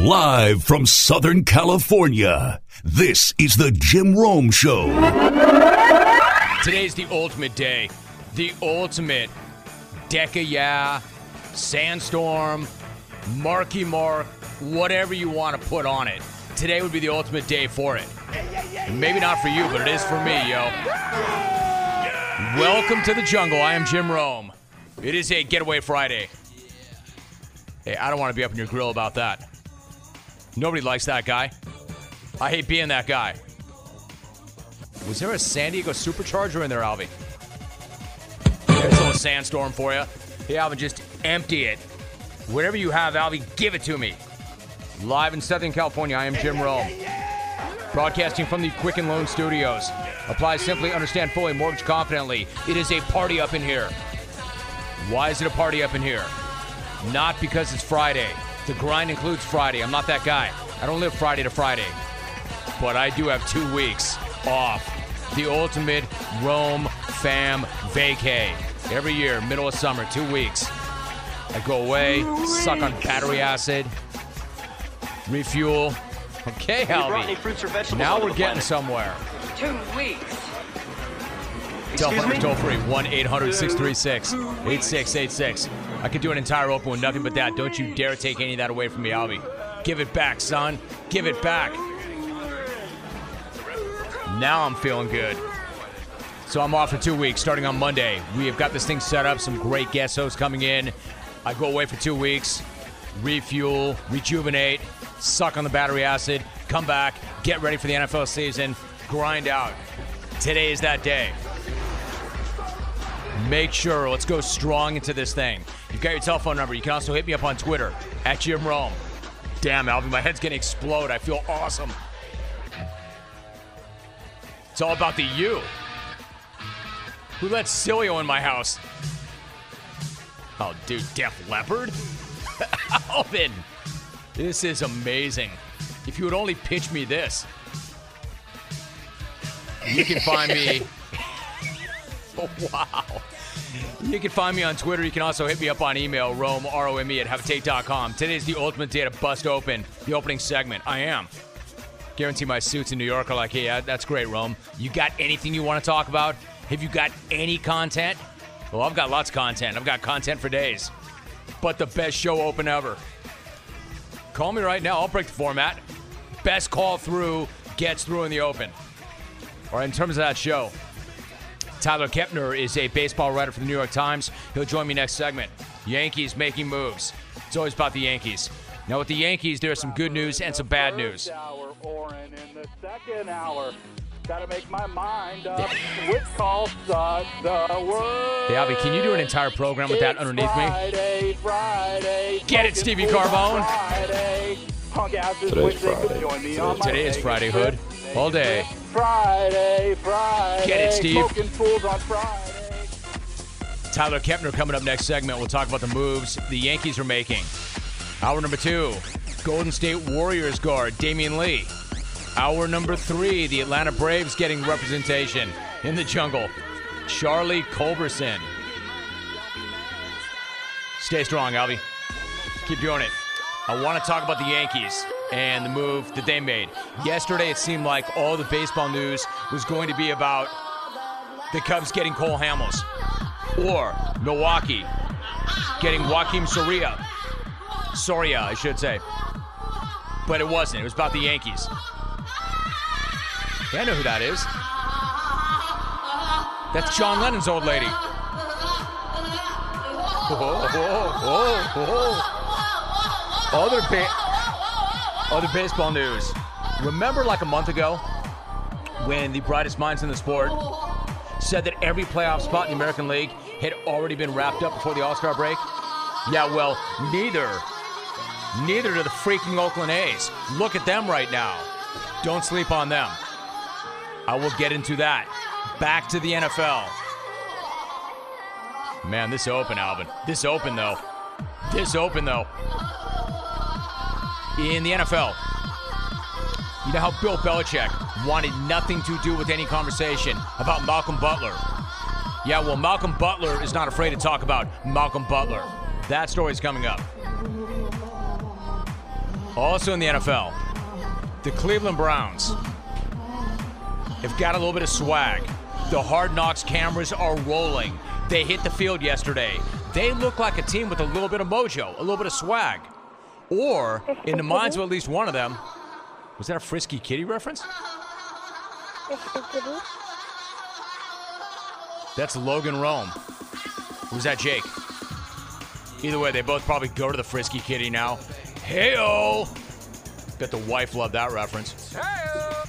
Live from Southern California, this is the Jim Rome Show. Today's the ultimate day. The ultimate Deca-ya, sandstorm, Marky Mark, whatever you want to put on it. Today would be the ultimate day for it. Maybe not for you, but it is for me, yo. Welcome to the jungle. I am Jim Rome. It is a Getaway Friday. Hey, I don't want to be up in your grill about that. Nobody likes that guy. I hate being that guy. Was there a San Diego Supercharger in there, Alvy? There's a little sandstorm for you. Hey, Alvin, just empty it. Whatever you have, Alvy, give it to me. Live in Southern California, I am Jim Rome. Broadcasting from the Quicken Loan Studios. Apply simply, understand fully, mortgage confidently. It is a party up in here. Why is it a party up in here? Not because it's Friday. The grind includes Friday. I'm not that guy. I don't live Friday to Friday. But I do have 2 weeks off. The ultimate Rome fam vacay. Every year, middle of summer, 2 weeks. I go away, suck on battery acid, refuel. Okay, Albie. Now we're getting somewhere. 2 weeks. Telephone number toll free, 1-800-636-8686. I could do an entire open with nothing but that. Don't you dare take any of that away from me, Albie. Give it back, son. Give it back. Now I'm feeling good. So I'm off for 2 weeks, starting on Monday. We have got this thing set up, some great guest hosts coming in. I go away for 2 weeks, refuel, rejuvenate, suck on the battery acid, come back, get ready for the NFL season, grind out. Today is that day. Make sure, let's go strong into this thing. You've got your telephone number. You can also hit me up on Twitter, @Jim Rome. Damn, Alvin, my head's going to explode. I feel awesome. It's all about the you. Who let Cilio in my house? Oh, dude, Def Leppard? Alvin, this is amazing. If you would only pitch me this. You can find me... Oh, wow. You can find me on Twitter. You can also hit me up on email, Rome, R-O-M-E, @habitate.com. Today's the ultimate day to bust open the opening segment. I am. Guarantee my suits in New York are like, hey, that's great, Rome. You got anything you want to talk about? Have you got any content? Well, I've got lots of content. I've got content for days. But the best show open ever. Call me right now. I'll break the format. Best call through gets through in the open. All right, in terms of that show, Tyler Kepner is a baseball writer for the New York Times. He'll join me next segment. Yankees making moves. It's always about the Yankees. Now with the Yankees, there's some good news and some bad news. Oren in the second hour. Gotta make my mind up. Which call sucks the world. Hey, Avi, can you do an entire program with that underneath me? Friday. Get it, Stevie Carbone. Today's Friday. Today is Friday, Hood. All day. Friday. Get it, Steve. Smoking fools on Friday. Tyler Kepner coming up next segment. We'll talk about the moves the Yankees are making. Hour number 2, Golden State Warriors guard Damian Lee. Hour number 3, the Atlanta Braves getting representation in the jungle. Charlie Culberson. Stay strong, Albie. Keep doing it. I want to talk about the Yankees and the move that they made. Yesterday, it seemed like all the baseball news was going to be about the Cubs getting Cole Hamels or Milwaukee getting Joakim Soria, I should say. But it wasn't. It was about the Yankees. Yeah, I know who that is. That's John Lennon's old lady. Other baseball news. Remember like a month ago when the brightest minds in the sport said that every playoff spot in the American League had already been wrapped up before the All-Star break? Yeah, well, neither do the freaking Oakland A's. Look at them right now. Don't sleep on them. I will get into that. Back to the NFL. Man, this open, Alvin. This open, though. In the NFL, you know how Bill Belichick wanted nothing to do with any conversation about Malcolm Butler? Yeah, well, Malcolm Butler is not afraid to talk about Malcolm Butler. That story's coming up. Also in the NFL, the Cleveland Browns have got a little bit of swag. The Hard Knocks cameras are rolling. They hit the field yesterday. They look like a team with a little bit of mojo, a little bit of swag. Or, in the minds of at least one of them, was that a Frisky Kitty reference? That's Logan Rome. Or was that Jake? Either way, they both probably go to the Frisky Kitty now. Hey-o! Bet the wife loved that reference. Hey-o!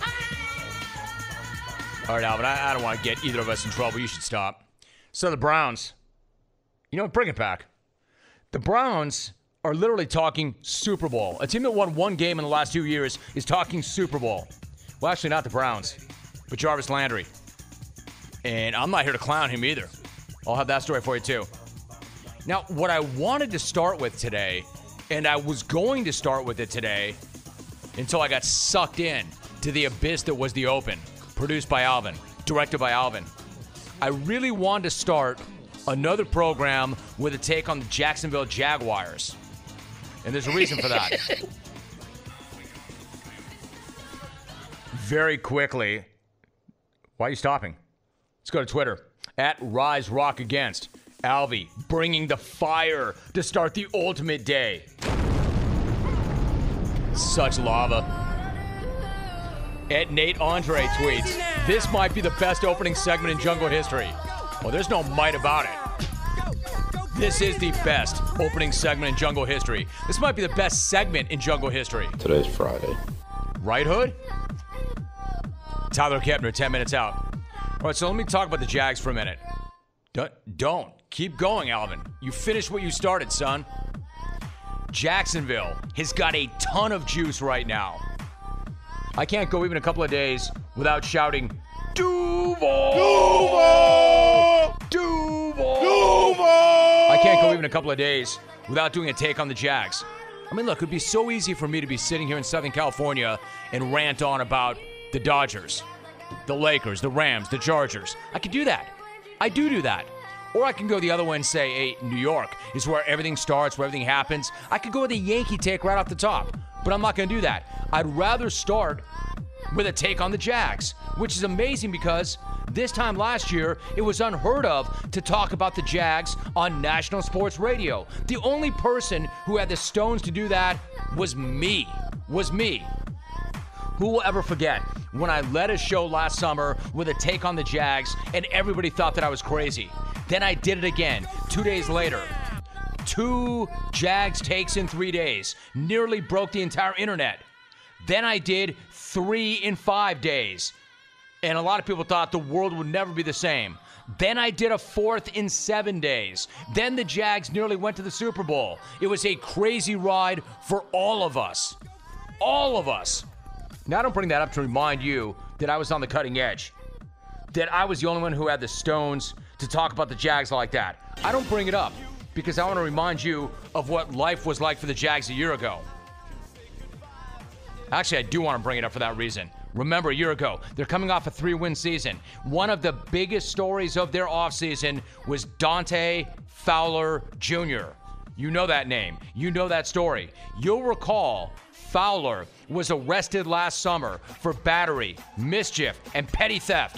All right, Alvin, I don't want to get either of us in trouble. You should stop. So the Browns, you know what? Bring it back. The Browns are literally talking Super Bowl. A team that won one game in the last 2 years is talking Super Bowl. Well, actually, not the Browns, but Jarvis Landry. And I'm not here to clown him either. I'll have that story for you, too. Now, what I wanted to start with today, and I was going to start with it today until I got sucked in to the abyss that was the Open, produced by Alvin, directed by Alvin. I really wanted to start another program with a take on the Jacksonville Jaguars. And there's a reason for that. Very quickly. Why are you stopping? Let's go to Twitter. At Rise Rock Against. Alvy bringing the fire to start the ultimate day. Such lava. At Nate Andre tweets, this might be the best opening segment in Jungle history. Well, there's no might about it. This is the best opening segment in Jungle history. This might be the best segment in Jungle history. Today's Friday. Right, Hood? Tyler Kepner, 10 minutes out. All right, so let me talk about the Jags for a minute. Don't. Keep going, Alvin. You finish what you started, son. Jacksonville has got a ton of juice right now. I can't go even a couple of days without shouting, Duval! Duval! Duval! Duval! I can't go even a couple of days without doing a take on the Jags. I mean, look, it would be so easy for me to be sitting here in Southern California and rant on about the Dodgers, the Lakers, the Rams, the Chargers. I could do that. I do that. Or I can go the other way and say, hey, New York is where everything starts, where everything happens. I could go with a Yankee take right off the top, but I'm not going to do that. I'd rather start with a take on the Jags, which is amazing because this time last year, it was unheard of to talk about the Jags on national sports radio. The only person who had the stones to do that was me. Who will ever forget when I led a show last summer with a take on the Jags and everybody thought that I was crazy? Then I did it again 2 days later. 2 Jags takes in 3 days. Nearly broke the entire internet. Then I did 3 in 5 days. And a lot of people thought the world would never be the same. Then I did a 4th in 7 days. Then the Jags nearly went to the Super Bowl. It was a crazy ride for all of us. All of us. Now, I don't bring that up to remind you that I was on the cutting edge. That I was the only one who had the stones to talk about the Jags like that. I don't bring it up because I want to remind you of what life was like for the Jags a year ago. Actually, I do want to bring it up for that reason. Remember, a year ago, they're coming off a 3-win season. One of the biggest stories of their offseason was Dante Fowler Jr. You know that name. You know that story. You'll recall Fowler was arrested last summer for battery, mischief, and petty theft.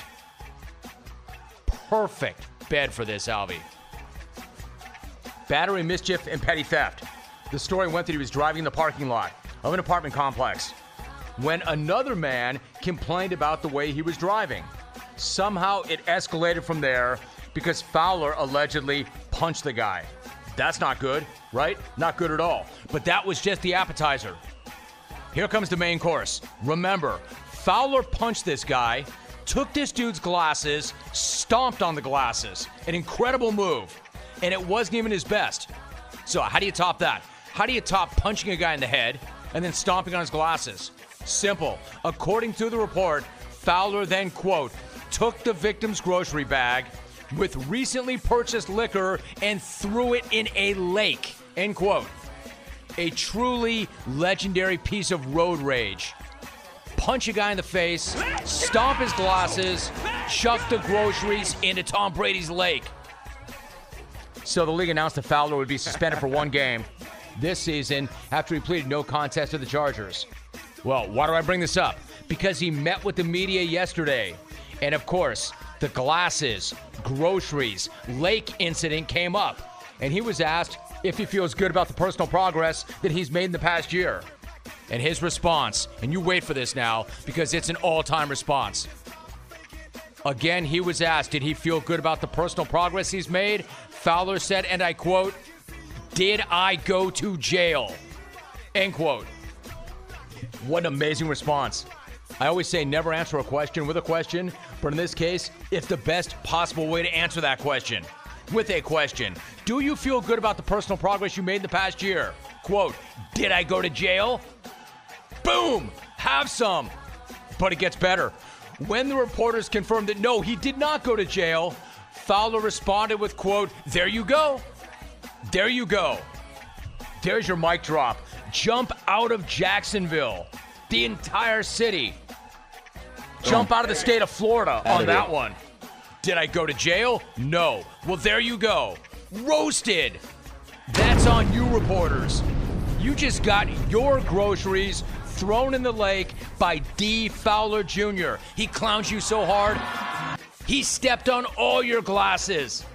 Perfect bed for this, Alvy. Battery, mischief, and petty theft. The story went that he was driving in the parking lot of an apartment complex when another man complained about the way he was driving. Somehow it escalated from there because Fowler allegedly punched the guy. That's not good, right? Not good at all. But that was just the appetizer. Here comes the main course. Remember, Fowler punched this guy, took this dude's glasses, stomped on the glasses. An incredible move. And it wasn't even his best. So how do you top that? How do you top punching a guy in the head and then stomping on his glasses? Simple. According to the report, Fowler then, quote, took the victim's grocery bag with recently purchased liquor and threw it in a lake, end quote. A truly legendary piece of road rage. Punch a guy in the face, stomp his glasses, chuck the groceries into Tom Brady's lake. So the league announced that Fowler would be suspended for 1 game this season after he pleaded no contest to the Chargers. Well, why do I bring this up? Because he met with the media yesterday. And of course, the glasses, groceries, lake incident came up. And he was asked if he feels good about the personal progress that he's made in the past year. And his response, and you wait for this now because it's an all-time response. Again, he was asked, did he feel good about the personal progress he's made? Fowler said, and I quote, "Did I go to jail?" End quote. What an amazing response. I always say never answer a question with a question, but in this case, it's the best possible way to answer that question. With a question, do you feel good about the personal progress you made in the past year? Quote, "Did I go to jail?" Boom! Have some. But it gets better. When the reporters confirmed that no, he did not go to jail, Fowler responded with, quote, "There you go. There you go." There's your mic drop. Jump out of Jacksonville. The entire city. Jump out of the state of Florida on that one. Did I go to jail? No. Well, there you go. Roasted. That's on you, reporters. You just got your groceries thrown in the lake by D. Fowler Jr. He clowns you so hard, he stepped on all your glasses.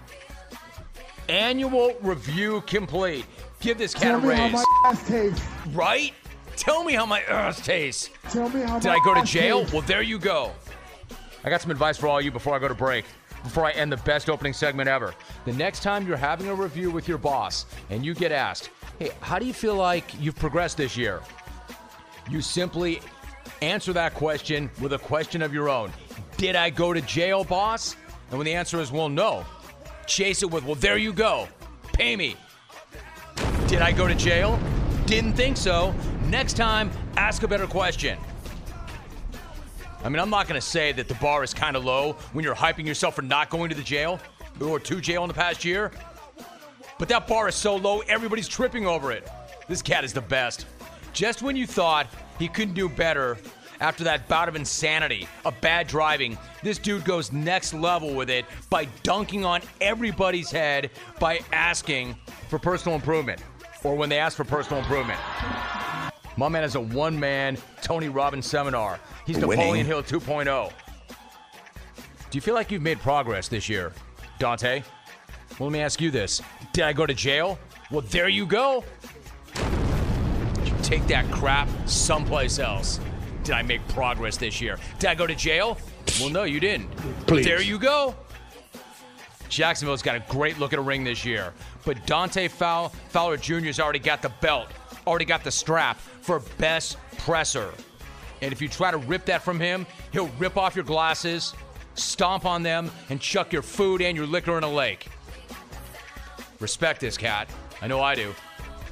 Annual review complete. Give this cat a raise. Tell me how my ass tastes. Right? Tell me how my ass tastes. Tell me how Did my I go to ass jail? tastes. Well, there you go. I got some advice for all you before I go to break, before I end the best opening segment ever. The next time you're having a review with your boss and you get asked, hey, how do you feel like you've progressed this year? You simply answer that question with a question of your own. Did I go to jail, boss? And when the answer is, well, no, chase it with, well, there you go. Pay me. Did I go to jail? Didn't think so. Next time, ask a better question. I mean, I'm not going to say that the bar is kind of low when you're hyping yourself for not going to the jail or to jail in the past year. But that bar is so low, everybody's tripping over it. This cat is the best. Just when you thought he couldn't do better after that bout of insanity, of bad driving, this dude goes next level with it by dunking on everybody's head by asking for personal improvement, or when they ask for personal improvement. My man is a one-man Tony Robbins seminar. He's Napoleon Hill 2.0. Do you feel like you've made progress this year, Dante? Well, let me ask you this. Did I go to jail? Well, there you go. You take that crap someplace else. Did I make progress this year? Did I go to jail? Well, no, you didn't. Please. There you go. Jacksonville's got a great look at a ring this year. But Dante Fowler Jr.'s already got the belt, already got the strap for best presser. And if you try to rip that from him, he'll rip off your glasses, stomp on them, and chuck your food and your liquor in a lake. Respect this cat. I know I do.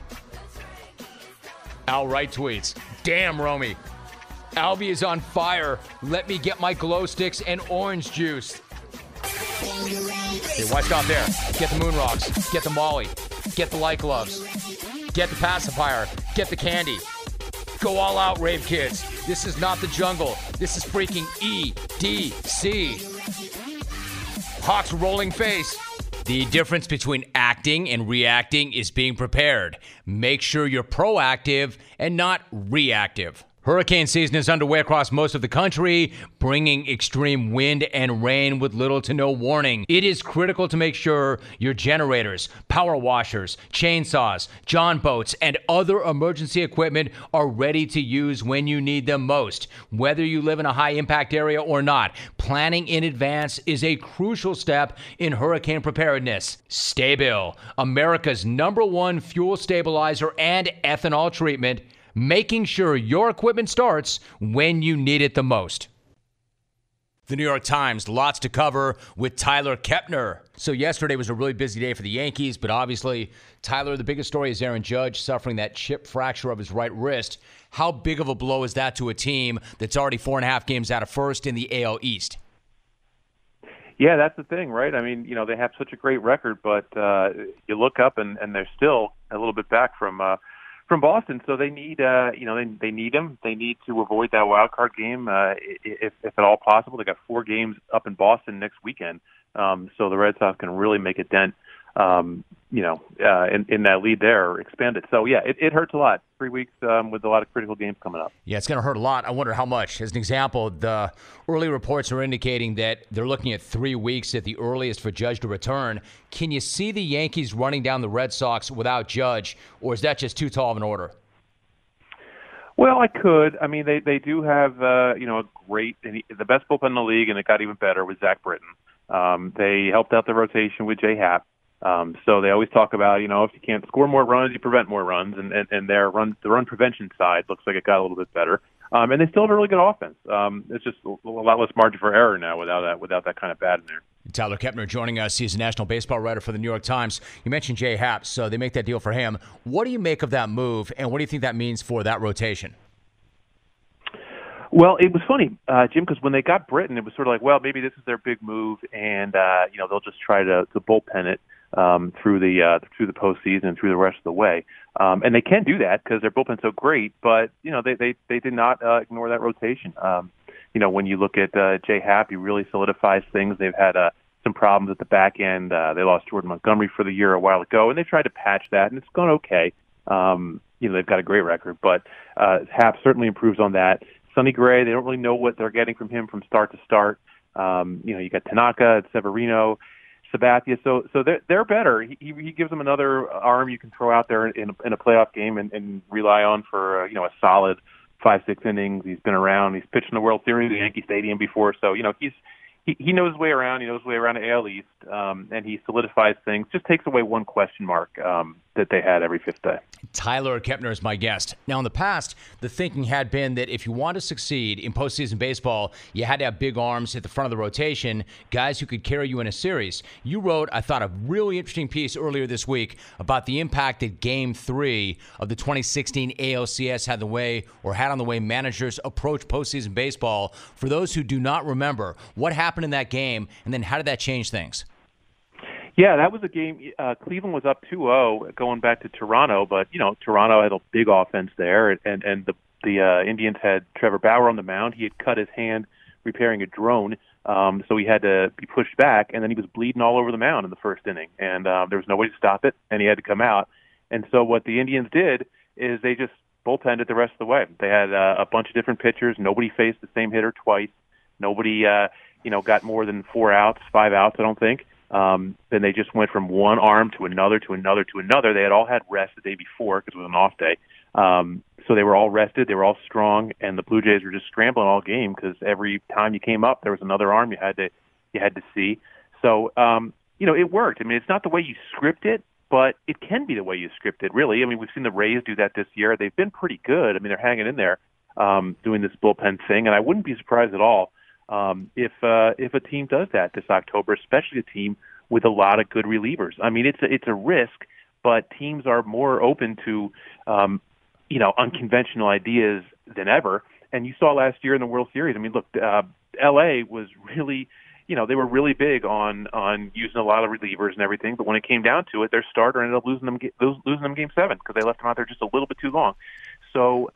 Al Wright tweets, "Damn, Romy. Albie is on fire. Let me get my glow sticks and orange juice." Hey, why stop there? Get the moon rocks. Get the Molly. Get the light gloves. Get the pacifier. Get the candy. Go all out, rave kids. This is not the jungle. This is freaking EDC. Hawk's rolling face. The difference between acting and reacting is being prepared. Make sure you're proactive and not reactive. Hurricane season is underway across most of the country, bringing extreme wind and rain with little to no warning. It is critical to make sure your generators, power washers, chainsaws, john boats, and other emergency equipment are ready to use when you need them most. Whether you live in a high-impact area or not, planning in advance is a crucial step in hurricane preparedness. Sta-Bil, America's #1 fuel stabilizer and ethanol treatment, making sure your equipment starts when you need it the most. The New York Times, lots to cover with Tyler Kepner. So yesterday was a really busy day for the Yankees, but obviously, Tyler, the biggest story is Aaron Judge suffering that chip fracture of his right wrist. How big of a blow is that to a team that's already 4.5 games out of first in the AL East? Yeah, that's the thing, right? I mean, they have such a great record, but you look up and they're still a little bit back from Boston, so they need, they need him. They need to avoid that wild card game if at all possible. They got 4 games up in Boston next weekend, so the Red Sox can really make a dent in that lead there expanded. So, yeah, it hurts a lot. 3 weeks with a lot of critical games coming up. Yeah, it's going to hurt a lot. I wonder how much. As an example, the early reports are indicating that they're looking at 3 weeks at the earliest for Judge to return. Can you see the Yankees running down the Red Sox without Judge, or is that just too tall of an order? Well, I could. I mean, they do have a great, the best bullpen in the league, and it got even better with Zach Britton. They helped out the rotation with Jay Happ. So they always talk about, if you can't score more runs, you prevent more runs, and the run prevention side looks like it got a little bit better. And they still have a really good offense. It's just a lot less margin for error now without that kind of bat in there. Tyler Kepner joining us. He's a national baseball writer for the New York Times. You mentioned Jay Happ, so they make that deal for him. What do you make of that move, and what do you think that means for that rotation? Well, it was funny, Jim, because when they got Britton, it was sort of like, well, maybe this is their big move, and they'll just try to bullpen it through the postseason and through the rest of the way. And they can do that because their bullpen's so great, but they did not ignore that rotation. When you look at Jay Happ, he really solidifies things. They've had some problems at the back end. They lost Jordan Montgomery for the year a while ago, and they tried to patch that, and it's gone okay. They've got a great record, but Happ certainly improves on that. Sonny Gray, they don't really know what they're getting from him from start to start. You got Tanaka, Severino, Sabathia, so they're better. He gives them another arm you can throw out there in a playoff game and rely on for a solid 5-6 innings. He's been around. He's pitched in the World Series at Yankee Stadium before, so he knows his way around. He knows his way around the AL East, and he solidifies things. Just takes away one question mark that they had every fifth day. Tyler Kepner is my guest. Now, in the past, the thinking had been that if you want to succeed in postseason baseball, you had to have big arms at the front of the rotation, guys who could carry you in a series. You wrote, I thought, a really interesting piece earlier this week about the impact that Game 3 of the 2016 ALCS had on the way managers approach postseason baseball. For those who do not remember, what happened in that game, and then how did that change things? Yeah, that was a game. Cleveland was up 2-0 going back to Toronto, but Toronto had a big offense there, and the Indians had Trevor Bauer on the mound. He had cut his hand repairing a drone, so he had to be pushed back, and then he was bleeding all over the mound in the first inning, and there was no way to stop it, and he had to come out. And so what the Indians did is they just bullpenned it the rest of the way. They had a bunch of different pitchers. Nobody faced the same hitter twice. Nobody got more than 5 outs, I don't think. Then they just went from one arm to another to another to another. They had all had rest the day before because it was an off day. So they were all rested. They were all strong, and the Blue Jays were just scrambling all game because every time you came up, there was another arm you had to see. So it worked. I mean, it's not the way you script it, but it can be the way you script it. Really, I mean, we've seen the Rays do that this year. They've been pretty good. I mean, they're hanging in there doing this bullpen thing, and I wouldn't be surprised at all if a team does that this October, especially a team with a lot of good relievers. I mean, it's a risk, but teams are more open to unconventional ideas than ever. And you saw last year in the World Series. I mean, look, L.A. was really, they were really big on using a lot of relievers and everything. But when it came down to it, their starter ended up losing them Game 7 because they left him out there just a little bit too long. So,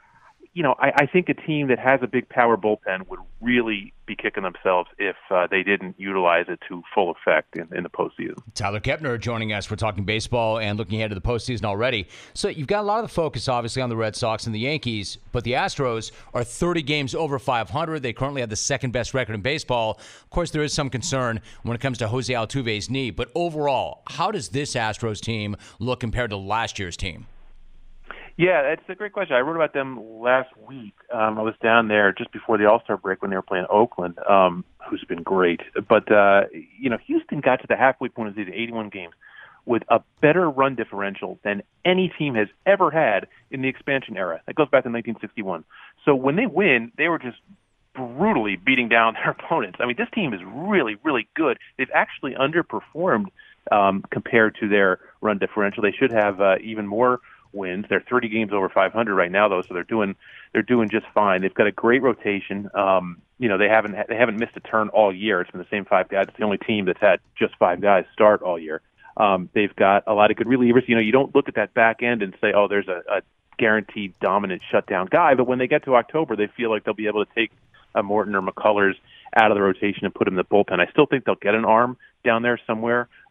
I think a team that has a big power bullpen would really be kicking themselves if they didn't utilize it to full effect in the postseason. Tyler Kepner joining us. We're talking baseball and looking ahead to the postseason already. So you've got a lot of the focus, obviously, on the Red Sox and the Yankees, but the Astros are 30 games over 500. They currently have the second-best record in baseball. Of course, there is some concern when it comes to Jose Altuve's knee, but overall, how does this Astros team look compared to last year's team? Yeah, that's a great question. I wrote about them last week. I was down there just before the All-Star break when they were playing Oakland, who's been great. But, Houston got to the halfway point of the season, 81 games, with a better run differential than any team has ever had in the expansion era. That goes back to 1961. So when they win, they were just brutally beating down their opponents. I mean, this team is really, really good. They've actually underperformed compared to their run differential. They should have even more wins. They're 30 games over 500 right now, though, so they're doing just fine. They've got a great rotation. They haven't missed a turn all year. It's been the same 5 guys. It's the only team that's had just 5 guys start all year. They've got a lot of good relievers. You don't look at that back end and say, oh, there's a guaranteed dominant shutdown guy. But when they get to October, they feel like they'll be able to take a Morton or McCullers out of the rotation and put him in the bullpen. I still think they'll get an arm down there somewhere.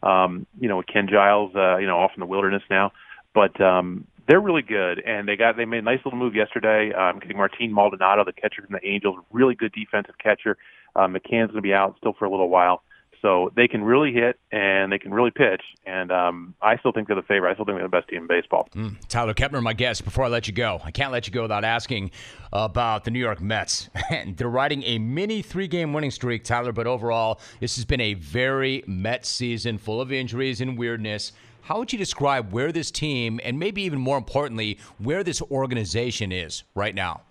With Ken Giles, off in the wilderness now. But they're really good, and they made a nice little move yesterday, getting Martin Maldonado, the catcher from the Angels, really good defensive catcher. McCann's going to be out still for a little while. So they can really hit and they can really pitch, and I still think they're the favorite. I still think they're the best team in baseball. Tyler Kepner, my guest. Before I let you go, I can't let you go without asking about the New York Mets. They're riding a mini 3-game winning streak, Tyler, but overall, this has been a very Mets season full of injuries and weirdness. How would you describe where this team, and maybe even more importantly, where this organization is right now?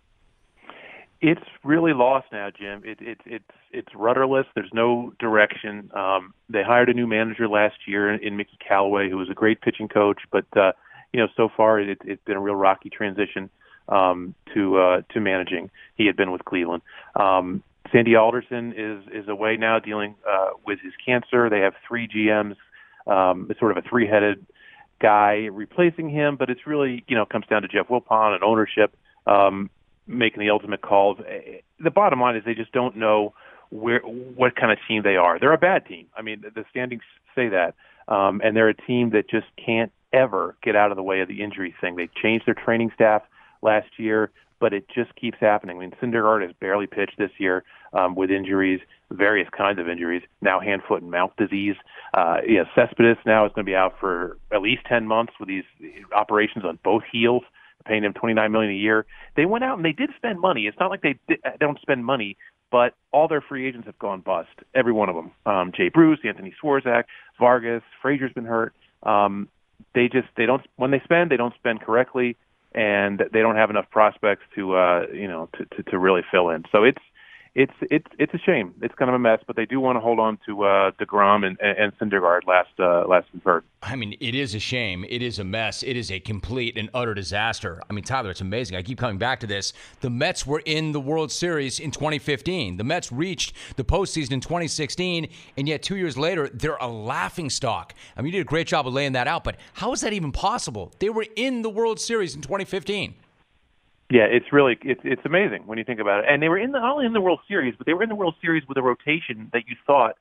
It's really lost now, Jim. It's rudderless. There's no direction. They hired a new manager last year in Mickey Callaway, who was a great pitching coach, but so far it's been a real rocky transition to managing. He had been with Cleveland. Sandy Alderson is away now dealing with his cancer. They have 3 GMs. It's sort of a 3-headed guy replacing him, but it's really comes down to Jeff Wilpon and ownership. Making the ultimate calls. The bottom line is they just don't know what kind of team they are. They're a bad team. I mean, the standings say that. And they're a team that just can't ever get out of the way of the injury thing. They changed their training staff last year, but it just keeps happening. I mean, Syndergaard has barely pitched this year with injuries, various kinds of injuries, now hand, foot, and mouth disease. Cespedes now is going to be out for at least 10 months with these operations on both heels, paying him $29 million a year. They went out and they did spend money. It's not like they don't spend money, but all their free agents have gone bust. Every one of them. Jay Bruce, Anthony Swarzak, Vargas, Frazier's been hurt. They don't, when they don't spend correctly, and they don't have enough prospects to really fill in. So it's a shame. It's kind of a mess, but they do want to hold on to DeGrom and Syndergaard last third. I mean, it is a shame. It is a mess. It is a complete and utter disaster. I mean, Tyler, it's amazing. I keep coming back to this. The Mets were in the World Series in 2015. The Mets reached the postseason in 2016, and yet 2 years later, they're a laughingstock. I mean, you did a great job of laying that out, but how is that even possible? They were in the World Series in 2015. Yeah, it's amazing when you think about it. And they were not only in the World Series, but they were in the World Series with a rotation that you thought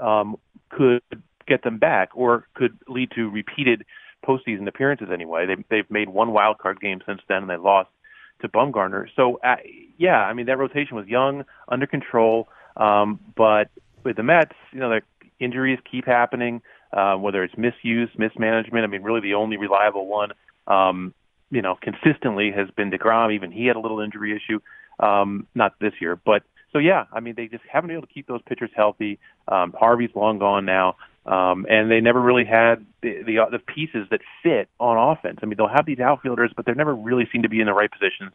could get them back or could lead to repeated postseason appearances anyway. They've made one wild card game since then, and they lost to Bumgarner. So, I mean, that rotation was young, under control. But with the Mets, their injuries keep happening, whether it's misuse, mismanagement. I mean, really the only reliable one consistently has been DeGrom. Even he had a little injury issue, not this year. But so, I mean, they just haven't been able to keep those pitchers healthy. Harvey's long gone now, and they never really had the pieces that fit on offense. I mean, they'll have these outfielders, but they never really seem to be in the right positions.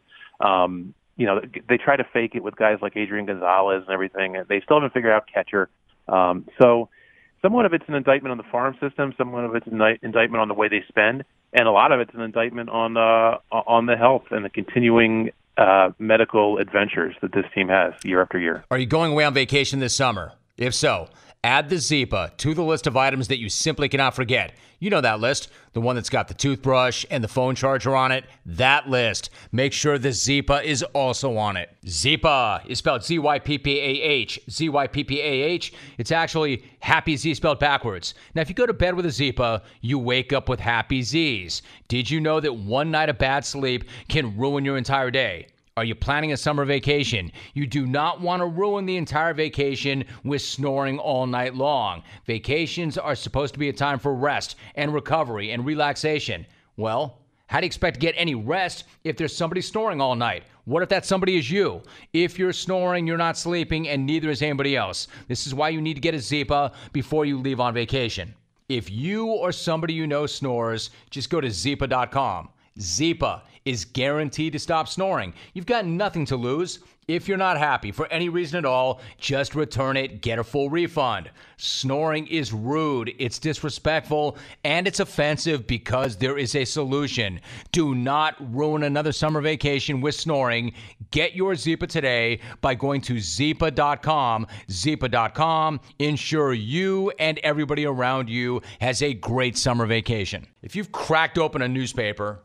They try to fake it with guys like Adrian Gonzalez and everything. They still haven't figured out catcher. So somewhat of it's an indictment on the farm system, somewhat of it's an indictment on the way they spend, and a lot of it's an indictment on the health and the continuing medical adventures that this team has year after year. Are you going away on vacation this summer? If so, add the Zypa to the list of items that you simply cannot forget. You know that list, the one that's got the toothbrush and the phone charger on it. That list. Make sure the Zypa is also on it. Zypa is spelled Z-Y-P-P-A-H. Z-Y-P-P-A-H. It's actually Happy Z spelled backwards. Now, if you go to bed with a Zypa, you wake up with happy Z's. Did you know that one night of bad sleep can ruin your entire day? Are you planning a summer vacation? You do not want to ruin the entire vacation with snoring all night long. Vacations are supposed to be a time for rest and recovery and relaxation. Well, how do you expect to get any rest if there's somebody snoring all night? What if that somebody is you? If you're snoring, you're not sleeping, and neither is anybody else. This is why you need to get a Zypa before you leave on vacation. If you or somebody you know snores, just go to Zypa.com. Zypa is guaranteed to stop snoring. You've got nothing to lose. If you're not happy for any reason at all, just return it, get a full refund. Snoring is rude, it's disrespectful, and it's offensive because there is a solution. Do not ruin another summer vacation with snoring. Get your Zypa today by going to Zypa.com. Zypa.com. Ensure you and everybody around you has a great summer vacation. If you've cracked open a newspaper,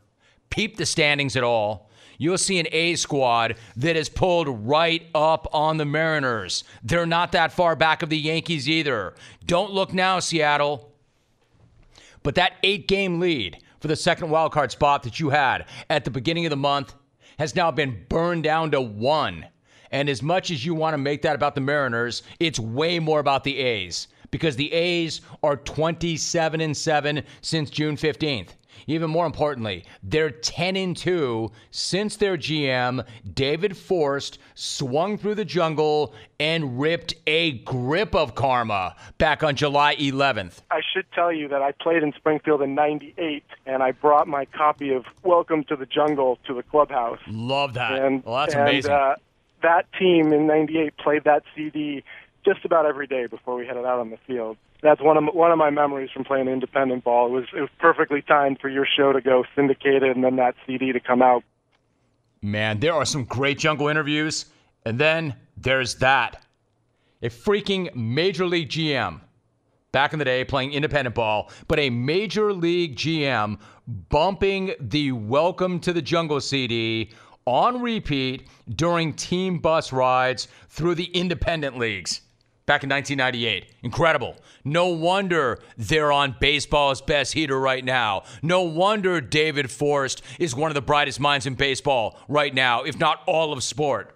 peep the standings at all, you'll see an A's squad that is pulled right up on the Mariners. They're not that far back of the Yankees either. Don't look now, Seattle. But that 8-game lead for the second wildcard spot that you had at the beginning of the month has now been burned down to 1. And as much as you want to make that about the Mariners, it's way more about the A's, because the A's are 27-7 since June 15th. Even more importantly, they're 10-2 since their GM, David Forst, swung through the jungle and ripped a grip of karma back on July 11th. I should tell you that I played in Springfield in '98, and I brought my copy of Welcome to the Jungle to the clubhouse. Love that. Well, that's amazing. That team in '98 played that CD just about every day before we headed out on the field. That's one of my memories from playing independent ball. It was perfectly timed for your show to go syndicated and then that CD to come out. Man, there are some great jungle interviews, and then there's that. A freaking major league GM back in the day playing independent ball, but a major league GM bumping the Welcome to the Jungle CD on repeat during team bus rides through the independent leagues back in 1998. Incredible. No wonder they're on baseball's best heater right now. No wonder David Forst is one of the brightest minds in baseball right now, if not all of sport.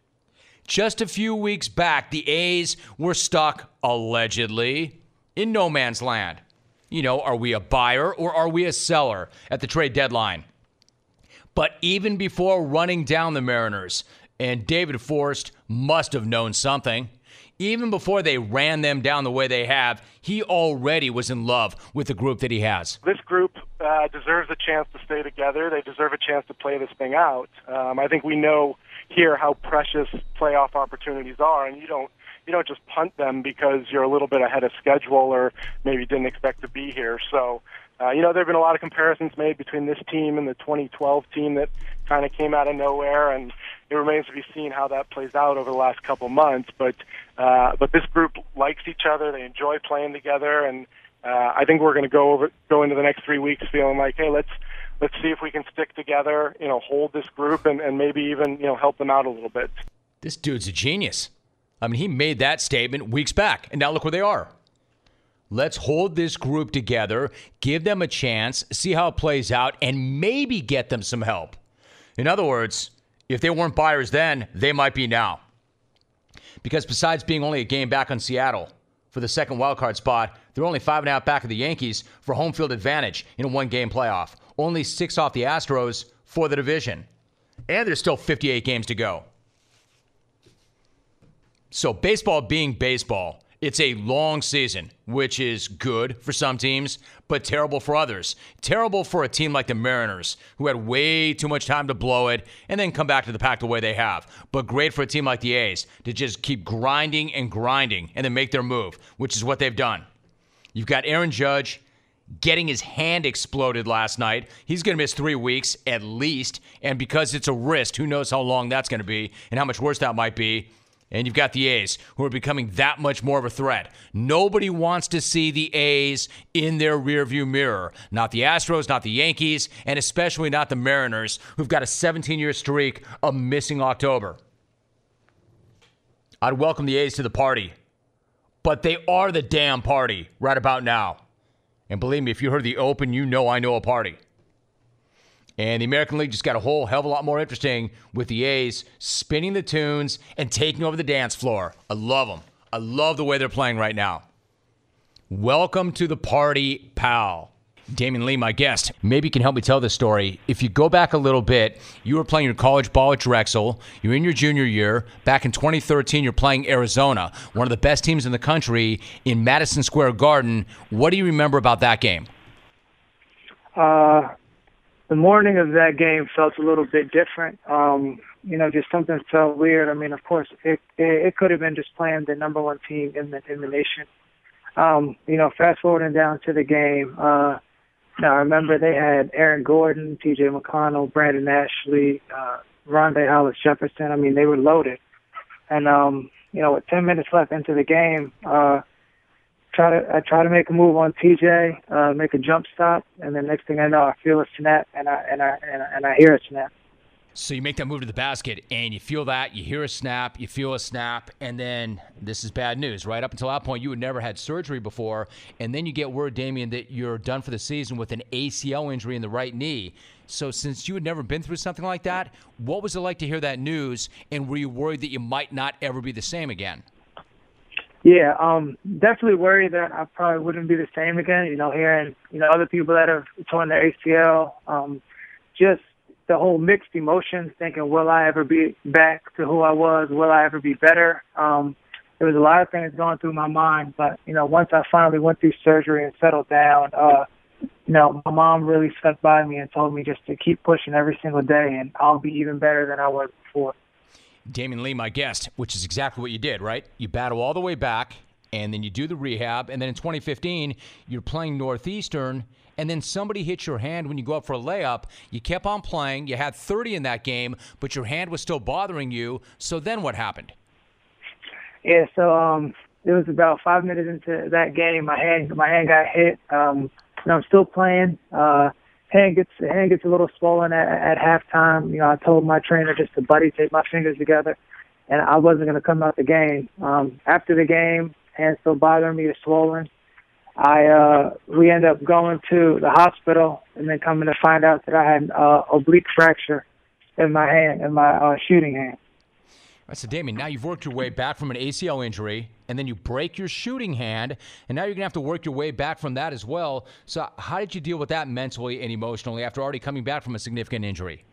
Just a few weeks back, the A's were stuck, allegedly, in no man's land. You know, are we a buyer or are we a seller at the trade deadline? But even before running down the Mariners, and David Forst must have known something, even before they ran them down the way they have, he already was in love with the group that he has. This group deserves a chance to stay together. They deserve a chance to play this thing out. I think we know here how precious playoff opportunities are, and you don't just punt them because you're a little bit ahead of schedule or maybe didn't expect to be here. So, there have been a lot of comparisons made between this team and the 2012 team that kind of came out of nowhere, and it remains to be seen how that plays out over the last couple months. But this group likes each other. They enjoy playing together, and I think we're going to go into the next 3 weeks feeling like, hey, let's see if we can stick together, hold this group and maybe even, help them out a little bit. This dude's a genius. I mean, he made that statement weeks back, and now look where they are. Let's hold this group together, give them a chance, see how it plays out, and maybe get them some help. In other words, if they weren't buyers then, they might be now. Because besides being only a game back on Seattle for the second wildcard spot, they're only 5.5 back of the Yankees for home field advantage in a one-game playoff. Only 6 off the Astros for the division. And there's still 58 games to go. So baseball being baseball, it's a long season, which is good for some teams, but terrible for others. Terrible for a team like the Mariners, who had way too much time to blow it and then come back to the pack the way they have. But great for a team like the A's to just keep grinding and then make their move, which is what they've done. You've got Aaron Judge getting his hand exploded last night. He's going to miss 3 weeks at least, and because it's a wrist, who knows how long that's going to be and how much worse that might be. And you've got the A's, who are becoming that much more of a threat. Nobody wants to see the A's in their rearview mirror. Not the Astros, not the Yankees, and especially not the Mariners, who've got a 17-year streak of missing October. I'd welcome the A's to the party, but they are the damn party right about now. And believe me, if you heard the Open, you know I know a party. And the American League just got a whole hell of a lot more interesting with the A's spinning the tunes and taking over the dance floor. I love them. I love the way they're playing right now. Welcome to the party, pal. Damian Lee, my guest. Maybe you can help me tell this story. If you go back a little bit, you were playing your college ball at Drexel. You're in your junior year. Back in 2013, you're playing Arizona, one of the best teams in the country, in Madison Square Garden. What do you remember about that game? The morning of that game felt a little bit different. Just something felt weird. I mean, of course, it could have been just playing the number one team in the nation. Fast forwarding down to the game, I remember they had Aaron Gordon, T.J. McConnell, Brandon Ashley, Rondé Hollis Jefferson. I mean, they were loaded. And, with 10 minutes left into the game, try to make a move on TJ, make a jump stop, and then next thing I know, I feel a snap and I hear a snap. So you make that move to the basket, and you feel that, you hear a snap, you feel a snap, and then this is bad news, right? Up until that point, you had never had surgery before, and then you get word, Damian, that you're done for the season with an ACL injury in the right knee. So since you had never been through something like that, what was it like to hear that news, and were you worried that you might not ever be the same again? Yeah, definitely worried that I probably wouldn't be the same again. Hearing other people that have torn their ACL, just the whole mixed emotions, thinking, will I ever be back to who I was? Will I ever be better? There was a lot of things going through my mind, but once I finally went through surgery and settled down, my mom really stuck by me and told me just to keep pushing every single day, and I'll be even better than I was before. Damian Lee, my guest, which is exactly what you did, right? You battle all the way back, and then you do the rehab, and then in 2015, you're playing Northeastern, and then somebody hits your hand when you go up for a layup. You kept on playing. You had 30 in that game, but your hand was still bothering you. So then what happened? Yeah, so it was about 5 minutes into that game. My hand got hit. I'm still playing. Hand gets a little swollen at halftime. I told my trainer just to buddy tape my fingers together, and I wasn't going to come out the game. After the game, hand still bothering me, it's swollen. We ended up going to the hospital and then coming to find out that I had an oblique fracture in my hand, in my shooting hand. All right, so Damian, now you've worked your way back from an ACL injury, and then you break your shooting hand, and now you're going to have to work your way back from that as well. So how did you deal with that mentally and emotionally after already coming back from a significant injury?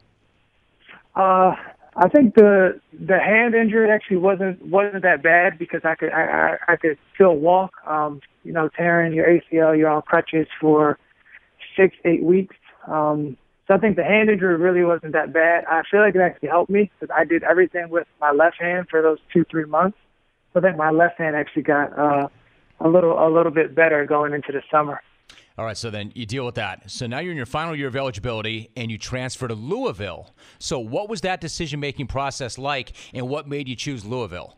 I think the hand injury actually wasn't that bad because I could still walk. Tearing your ACL, you're on crutches for 6-8 weeks. So I think the hand injury really wasn't that bad. I feel like it actually helped me because I did everything with my left hand for those 2-3 months. So I think my left hand actually got a little bit better going into the summer. All right, so then you deal with that. So now you're in your final year of eligibility, and you transfer to Louisville. So what was that decision-making process like, and what made you choose Louisville?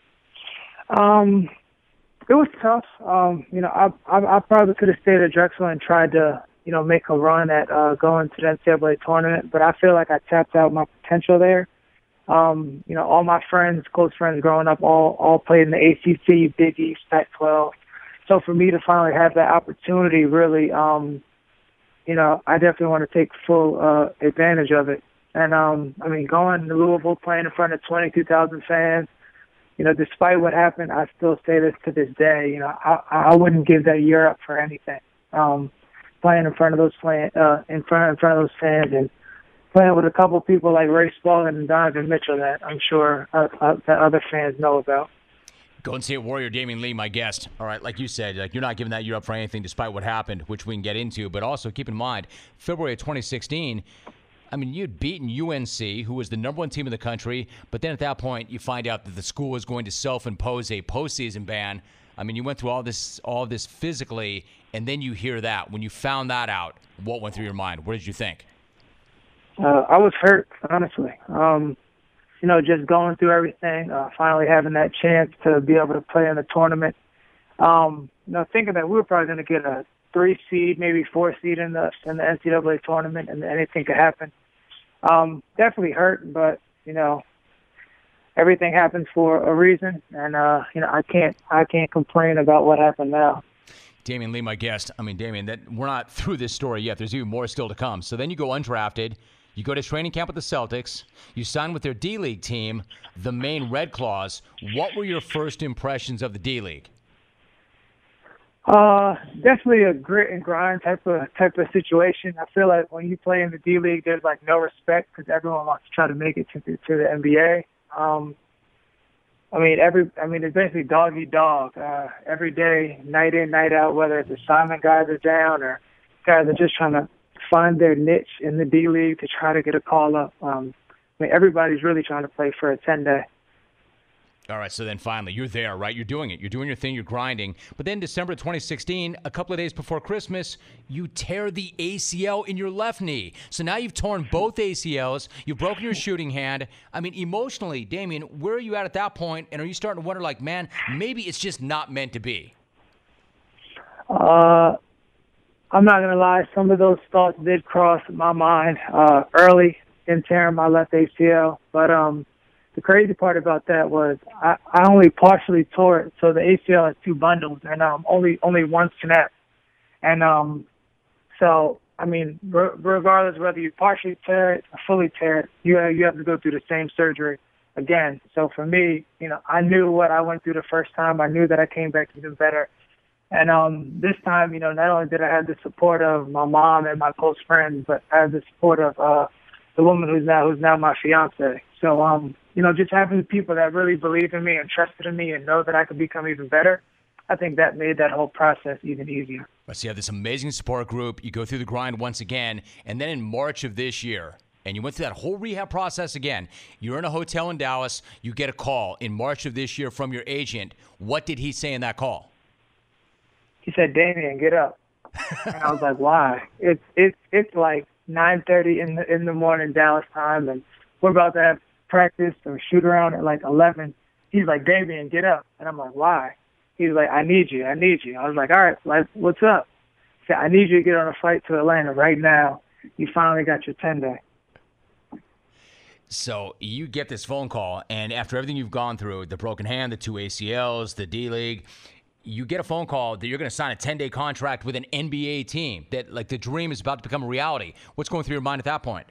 It was tough. I probably could have stayed at Drexel and tried to, make a run at going to the NCAA tournament, but I feel like I tapped out my potential there. All my friends, close friends growing up, all played in the ACC, Big East, Pac-12. So for me to finally have that opportunity, really, I definitely want to take full advantage of it. And, going to Louisville, playing in front of 22,000 fans, despite what happened, I still say this to this day. I wouldn't give that year up for anything. Playing in front of those fans and playing with a couple people like Ray Spalding and Donovan Mitchell that I'm sure that other fans know about. Golden State Warrior Damian Lee, my guest. All right, like you said, you're not giving that year up for anything despite what happened, which we can get into. But also keep in mind, February of 2016, you'd beaten UNC, who was the number one team in the country. But then at that point, you find out that the school was going to self-impose a postseason ban. You went through all this physically, and then you hear that. When you found that out, what went through your mind? What did you think? I was hurt, honestly. Just going through everything, finally having that chance to be able to play in the tournament. Thinking that we were probably going to get a 3 seed, maybe 4 seed in the NCAA tournament, and anything could happen. Definitely hurt, but everything happens for a reason, and I can't complain about what happened now. Damian Lee, my guest. Damian, that we're not through this story yet. There's even more still to come. So then you go undrafted. You go to training camp with the Celtics. You sign with their D-League team, the Maine Red Claws. What were your first impressions of the D-League? Definitely a grit and grind type of situation. I feel like when you play in the D-League, there's no respect because everyone wants to try to make it to the NBA. It's basically dog eat dog. Every day, night in, night out, whether it's assignment guys are down or guys are just trying to find their niche in the D-League to try to get a call up. Everybody's really trying to play for a 10-day. All right, so then finally, you're there, right? You're doing it. You're doing your thing. You're grinding. But then December 2016, a couple of days before Christmas, you tear the ACL in your left knee. So now you've torn both ACLs. You've broken your shooting hand. Emotionally, Damian, where are you at that point? And are you starting to wonder, man, maybe it's just not meant to be? I'm not going to lie. Some of those thoughts did cross my mind early in tearing my left ACL. But the crazy part about that was I only partially tore it. So the ACL has two bundles and only one snap. And so, I mean, regardless whether you partially tear it or fully tear it, you have to go through the same surgery again. So for me, I knew what I went through the first time. I knew that I came back even better. And this time, not only did I have the support of my mom and my close friends, but I had the support of the woman who's now my fiance. So, just having people that really believed in me and trusted in me and know that I could become even better, I think that made that whole process even easier. So you have this amazing support group. You go through the grind once again, and then in March of this year, and you went through that whole rehab process again. You're in a hotel in Dallas. You get a call in March of this year from your agent. What did he say in that call? He said, "Damian, get up." And I was like, "Why?" It's like 9:30 in the morning Dallas time, and we're about to have practice or shoot around at like 11. He's like, "Damian, get up." And I'm like, "Why?" He's like, I need you. I was like, all right, like, what's up? He said, "I need you to get on a flight to Atlanta right now. You finally got your 10-day. So you get this phone call, and after everything you've gone through, the broken hand, the 2 ACLs, the D-League, you get a phone call that you're going to sign a 10-day contract with an NBA team, that like the dream is about to become a reality. What's going through your mind at that point?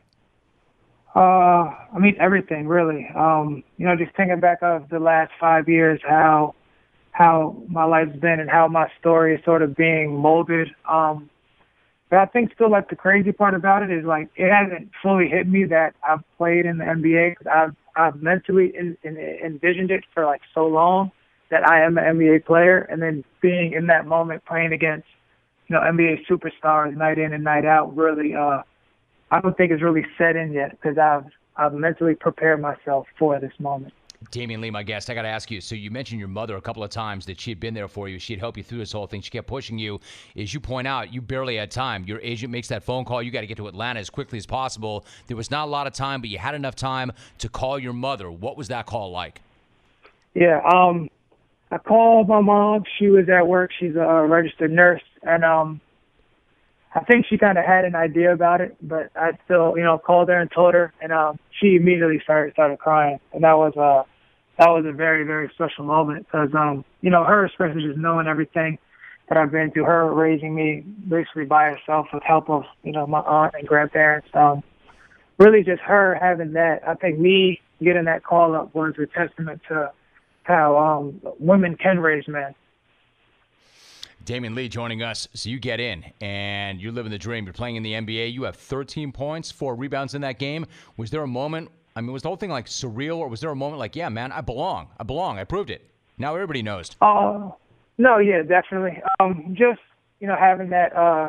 I mean, everything, really. Just thinking back of the last 5 years, how my life's been and how my story is sort of being molded. But I think still, like, the crazy part about it is, like, it hasn't fully hit me that I've played in the NBA, because I've mentally envisioned it for, like, so long that I am an NBA player, and then being in that moment playing against, NBA superstars night in and night out really, I don't think it's really set in yet, because I've mentally prepared myself for this moment. Damian Lee, my guest, I got to ask you, so you mentioned your mother a couple of times, that she had been there for you. She had helped you through this whole thing. She kept pushing you. As you point out, you barely had time. Your agent makes that phone call. You got to get to Atlanta as quickly as possible. There was not a lot of time, but you had enough time to call your mother. What was that call like? Yeah, I called my mom. She was at work. She's a registered nurse. And I think she kind of had an idea about it, but I still, called her and told her, and she immediately started crying, and that was a very, very special moment, because her, especially just knowing everything that I've been through, her raising me basically by herself with help of my aunt and grandparents, really just her having that. I think me getting that call up was a testament to how women can raise men. Damian Lee joining us. So you get in, and you're living the dream. You're playing in the NBA. You have 13 points, 4 rebounds in that game. Was there a moment, was the whole thing like surreal, or was there a moment like, yeah, man, I belong. I proved it. Now everybody knows. No, yeah, definitely. Just, having that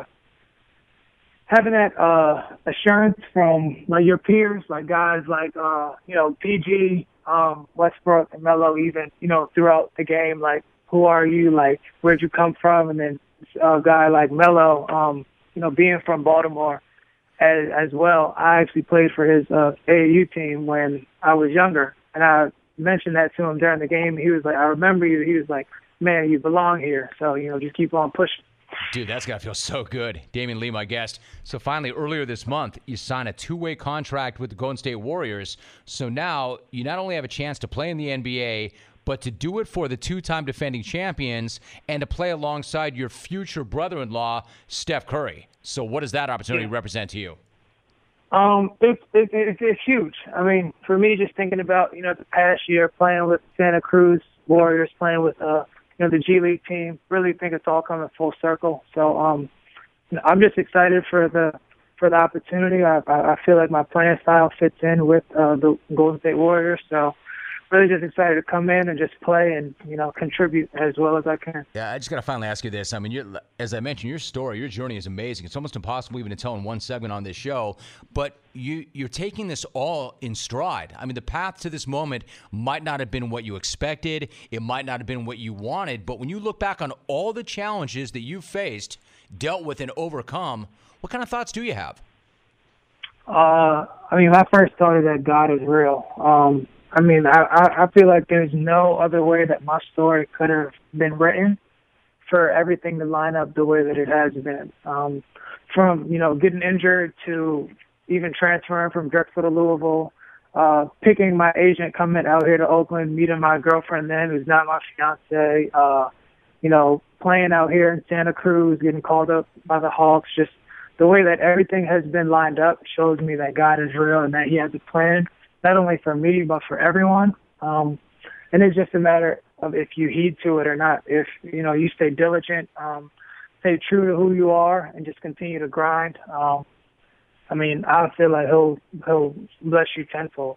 assurance from like your peers, like guys like, PG, Westbrook, and Melo, even, throughout the game, like, who are you? Like, where'd you come from? And then a guy like Melo, being from Baltimore as well. I actually played for his AAU team when I was younger. And I mentioned that to him during the game. He was like, I remember you. He was like, man, you belong here. So, just keep on pushing. Dude, that's got to feel so good. Damian Lee, my guest. So finally, earlier this month, you signed a 2-way contract with the Golden State Warriors. So now you not only have a chance to play in the NBA, but to do it for the 2-time defending champions and to play alongside your future brother-in-law, Steph Curry. So what does that opportunity represent to you? It's huge. For me, just thinking about, the past year playing with Santa Cruz Warriors, playing with, the G League team, really think it's all coming full circle. So, I'm just excited for the opportunity. I feel like my playing style fits in with, the Golden State Warriors. So, really just excited to come in and just play and, contribute as well as I can. Yeah, I just got to finally ask you this. As I mentioned, your story, your journey is amazing. It's almost impossible even to tell in one segment on this show, but you're taking this all in stride. The path to this moment might not have been what you expected. It might not have been what you wanted, but when you look back on all the challenges that you've faced, dealt with, and overcome, what kind of thoughts do you have? My first thought is that God is real. I feel like there's no other way that my story could have been written for everything to line up the way that it has been. From, getting injured to even transferring from Drexel to Louisville, picking my agent, coming out here to Oakland, meeting my girlfriend then, who's not my fiance, playing out here in Santa Cruz, getting called up by the Hawks. Just the way that everything has been lined up shows me that God is real and that he has a plan, not only for me, but for everyone. And it's just a matter of if you heed to it or not. If, you stay diligent, stay true to who you are, and just continue to grind. I feel like he'll bless you tenfold.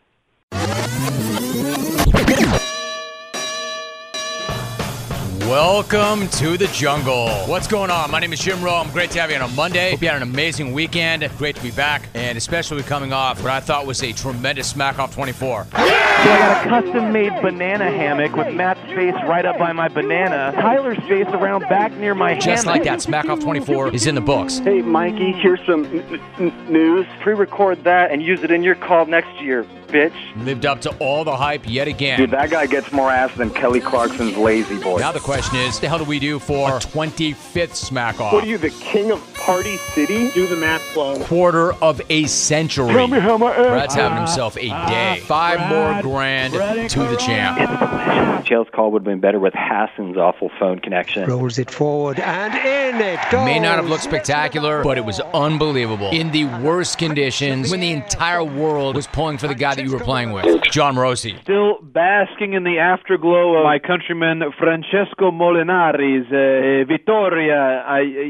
Welcome to the jungle. What's going on? My name is Jim Rome. Great to have you on a Monday. Hope you had an amazing weekend. Great to be back, and especially coming off what I thought was a tremendous Smack Off 24. So I got a custom-made banana hammock with Matt's face right up by my banana, Tyler's face around back near my Just hammock. like that, Smack Off 24 is in the books. Hey, Mikey, here's some news. Pre-record that and use it in your call next year, bitch. Lived up to all the hype yet again. Dude, that guy gets more ass than Kelly Clarkson's Lazy Boy. Now the question is, what the hell do we do for our 25th Smack Off? What are you, the king of Party City? Do the math flow. Quarter of a century. Tell me how my Brad's having himself a day. $5 more grand to the champ. Jail's call would have been better with Hassan's awful phone connection. Rolls it forward and in it goes. May not have looked spectacular, but it was unbelievable. In the worst conditions, when the entire world was pulling for the guy that you were playing with, John Morosi. Still basking in the afterglow of my countryman Francesco Molinari's Vittoria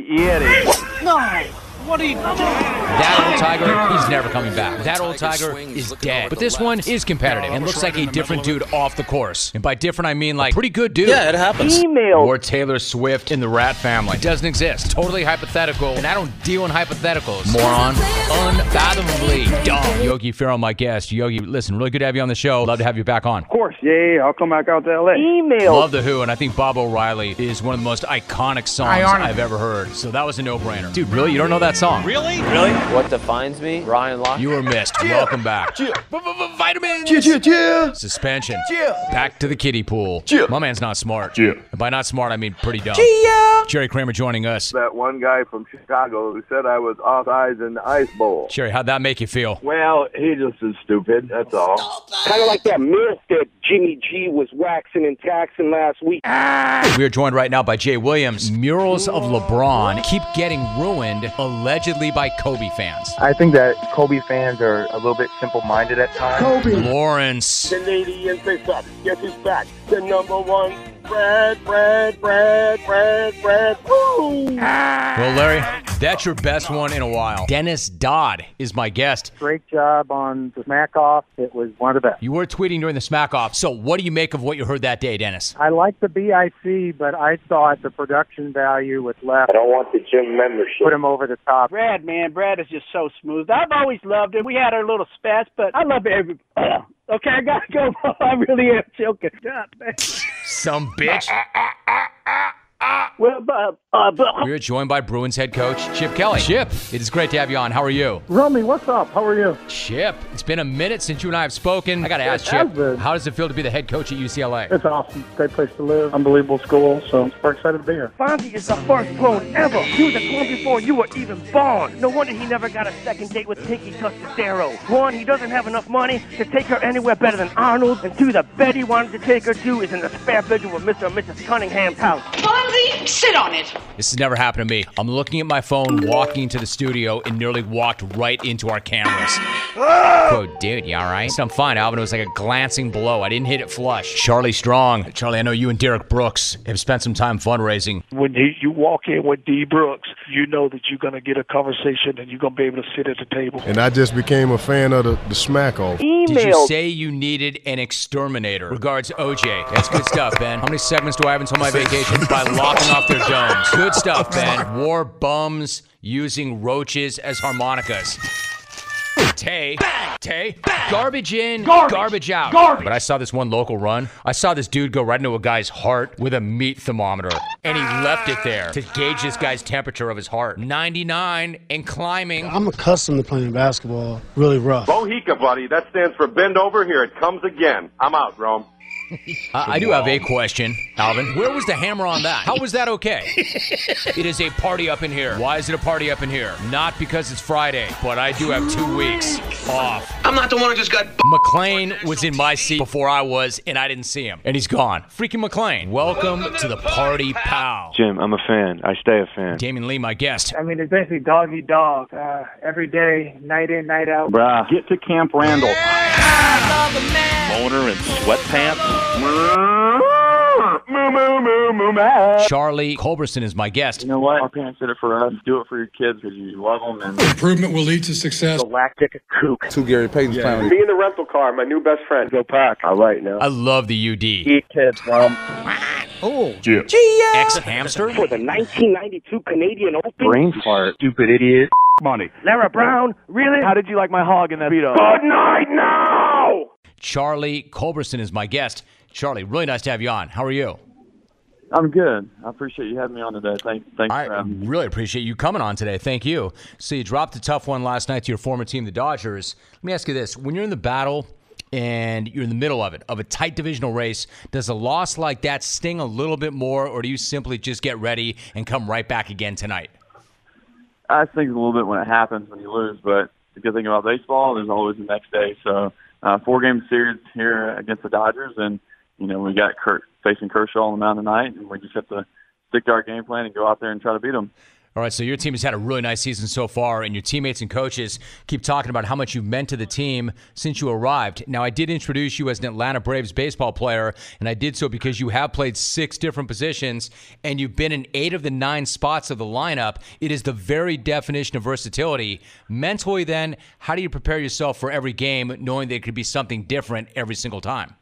Ieri. No! What are you doing? That old Tiger, he's never coming back. That old Tiger is dead. But this one is competitive and looks like a different dude off the course. And by different, I mean like pretty good dude. Yeah, it happens. Or Taylor Swift in the Rat family. Doesn't exist. Totally hypothetical. And I don't deal in hypotheticals. Moron. Unfathomably dumb. Yogi Ferrell, my guest. Yogi, listen, really good to have you on the show. Love to have you back on. Of course, yeah, I'll come back out to L.A. Love The Who, and I think Bob O'Reilly is one of the most iconic songs I've ever heard. So that was a no-brainer. Dude, really? You don't know that song? Really? What defines me? Ryan Lochte. You were missed. Welcome back. Vitamins. Suspension. Back to the kiddie pool. My man's not smart. And by not smart, I mean pretty dumb. Jerry Kramer joining us. That one guy from Chicago who said I was offsides in the ice bowl. Jerry, how'd that make you feel? Well, he just is stupid, that's all. Kind of like that myth that Jimmy G was waxing and taxing last week. We are joined right now by Jay Williams. Murals of LeBron keep getting ruined, allegedly by Kobe fans. I think that Kobe fans are a little bit simple-minded at times. Kobe. Lawrence. The lady in face-up. Guess who's back? The number one. Brad. Woo! Well, Larry, that's your best one in a while. Dennis Dodd is my guest. Great job on the Smack Off. It was one of the best. You were tweeting during the Smack Off. So what do you make of what you heard that day, Dennis? I like the BIC, but I thought the production value was left. I don't want the gym membership. Put him over the top. Brad is just so smooth. I've always loved him. We had our little spats, but I love every... Okay, I gotta go. I really am choking. God, man. Some bitch. Well, we are joined by Bruins head coach Chip Kelly. Chip, it is great to have you on. How are you? Romy, what's up? How are you? Chip, it's been a minute since you and I have spoken. I got to ask Chip, how does it feel to be the head coach at UCLA? It's awesome. Great place to live. Unbelievable school. So we're excited to be here. Fonzie is the first clone ever. He was a clone before you were even born. No wonder he never got a second date with Pinky Tostadero. One, he doesn't have enough money to take her anywhere better than Arnold. And two, the bed he wanted to take her to is in the spare bedroom of Mr. and Mrs. Cunningham's house. Fonzie, sit on it. This has never happened to me. I'm looking at my phone, walking into the studio, and nearly walked right into our cameras. Quote, dude, you all right? So I'm fine, Alvin. It was like a glancing blow. I didn't hit it flush. Charlie Strong. Charlie, I know you and Derek Brooks have spent some time fundraising. When you walk in with D. Brooks, you know that you're going to get a conversation and you're going to be able to sit at the table. And I just became a fan of the Smack Off. Did you say you needed an exterminator? Regards, OJ. That's good stuff, Ben. How many segments do I have until my vacation? By lopping off their domes. Good stuff, Ben. War bums using roaches as harmonicas. Tay, garbage in, garbage out. Garbage. But I saw this one local run. I saw this dude go right into a guy's heart with a meat thermometer. And he left it there to gauge this guy's temperature of his heart. 99 and climbing. I'm accustomed to playing basketball really rough. Bohica, buddy. That stands for bend over. Here it comes again. I'm out, Rome. I do have a question, Alvin. Where was the hammer on that? How was that okay? It is a party up in here. Why is it a party up in here? Not because it's Friday, but I do have 2 weeks off. I'm not the one who just got... McLean was in my seat before I was, and I didn't see him. And he's gone. Freaking McLean. Welcome to the party, pal. Jim, I'm a fan. I stay a fan. Damon Lee, my guest. I mean, it's basically dog eat dog. Every day, night in, night out. Bruh, get to Camp Randall. Boner and sweatpants. Charlie Culberson is my guest. You know what? Our parents did it for us. Do it for your kids because you love them. And improvement will lead to success. Galactic kook. To Gary Payton's plan. Me in the rental car, my new best friend. Go Pack. All right now. I love the UD. Eat kids, Mom. Oh, Gia. Ex-hamster? For the 1992 Canadian Open. Brain fart. Stupid idiot. Money. Lara Brown, really? How did you like my hog in that Vito? Good night now! Charlie Culberson is my guest. Charlie, really nice to have you on. How are you? I'm good. I appreciate you having me on today. Thanks for having me. I really appreciate you coming on today. Thank you. So you dropped a tough one last night to your former team, the Dodgers. Let me ask you this. When you're in the battle and you're in the middle of it, of a tight divisional race, does a loss like that sting a little bit more, or do you simply just get ready and come right back again tonight? I think a little bit when it happens, when you lose, but the good thing about baseball, there's always the next day. So 4-game series here against the Dodgers, and we got facing Kershaw on the mound tonight, and we just have to stick to our game plan and go out there and try to beat them. All right, so your team has had a really nice season so far, and your teammates and coaches keep talking about how much you've meant to the team since you arrived. Now, I did introduce you as an Atlanta Braves baseball player, and I did so because you have played 6 different positions, and you've been in 8 of the 9 spots of the lineup. It is the very definition of versatility. Mentally, then, how do you prepare yourself for every game, knowing that it could be something different every single time?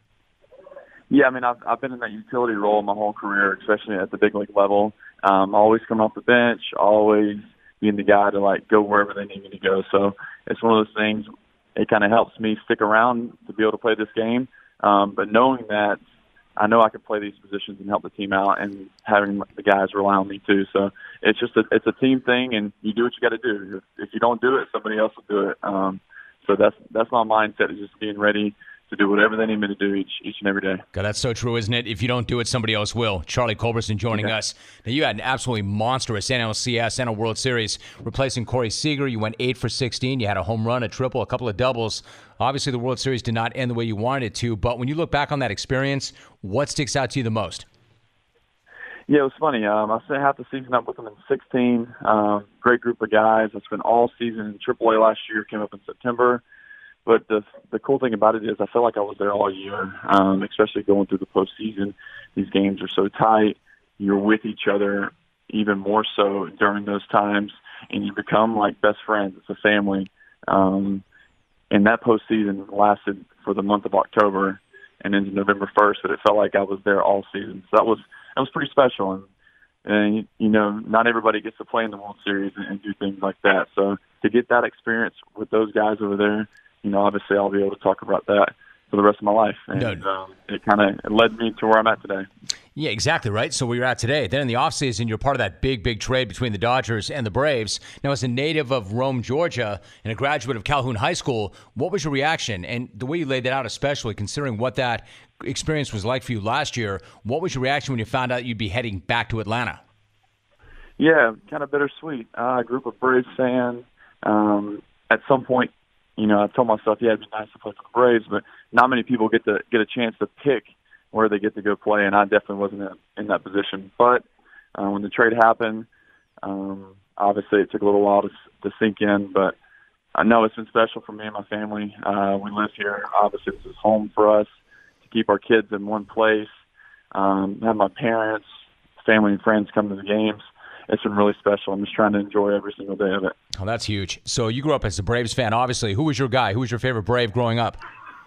Yeah, I mean, I've been in that utility role my whole career, especially at the big league level. Always coming off the bench, always being the guy to go wherever they need me to go. So it's one of those things. It kind of helps me stick around to be able to play this game. But knowing that, I know I can play these positions and help the team out, and having the guys rely on me too. So it's just it's a team thing, and you do what you got to do. If you don't do it, somebody else will do it. So that's my mindset, is just being ready to do whatever they need me to do each and every day. God, that's so true, isn't it? If you don't do it, somebody else will. Charlie Culberson joining us. Now, you had an absolutely monstrous NLCS and a World Series, replacing Corey Seager. You went 8 for 16. You had a home run, a triple, a couple of doubles. Obviously, the World Series did not end the way you wanted it to, but when you look back on that experience, what sticks out to you the most? Yeah, it was funny. I spent half the season up with them in 16. Great group of guys. I spent all season in AAA last year, came up in September. But the cool thing about it is I feel like I was there all year, especially going through the postseason. These games are so tight. You're with each other even more so during those times, and you become like best friends. It's a family. And that postseason lasted for the month of October and into November 1st, but it felt like I was there all season. So that was pretty special. And not everybody gets to play in the World Series and do things like that. So to get that experience with those guys over there, obviously I'll be able to talk about that for the rest of my life. And it kind of led me to where I'm at today. Yeah, exactly, right? So where you're at today. Then in the offseason, you're part of that big, big trade between the Dodgers and the Braves. Now, as a native of Rome, Georgia, and a graduate of Calhoun High School, what was your reaction? And the way you laid that out, especially considering what that experience was like for you last year, what was your reaction when you found out you'd be heading back to Atlanta? Yeah, kind of bittersweet. A group of Braves fans. At some point, I told myself, yeah, it'd be nice to play for the Braves, but not many people get a chance to pick where they get to go play, and I definitely wasn't in that position. But when the trade happened, obviously it took a little while to sink in, but I know it's been special for me and my family. We live here. Obviously, this is home for us to keep our kids in one place, have my parents, family, and friends come to the games. It's been really special. I'm just trying to enjoy every single day of it. Oh, that's huge. So you grew up as a Braves fan, obviously. Who was your guy? Who was your favorite Brave growing up?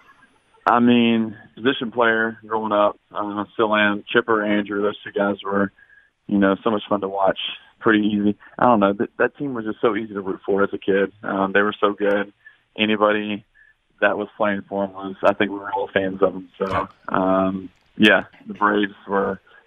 I mean, position player growing up, still am. Chipper, Andrew, those 2 guys were, so much fun to watch. Pretty easy. I don't know. That team was just so easy to root for as a kid. They were so good. Anybody that was playing for them I think we were all fans of them. So, yeah, the Braves were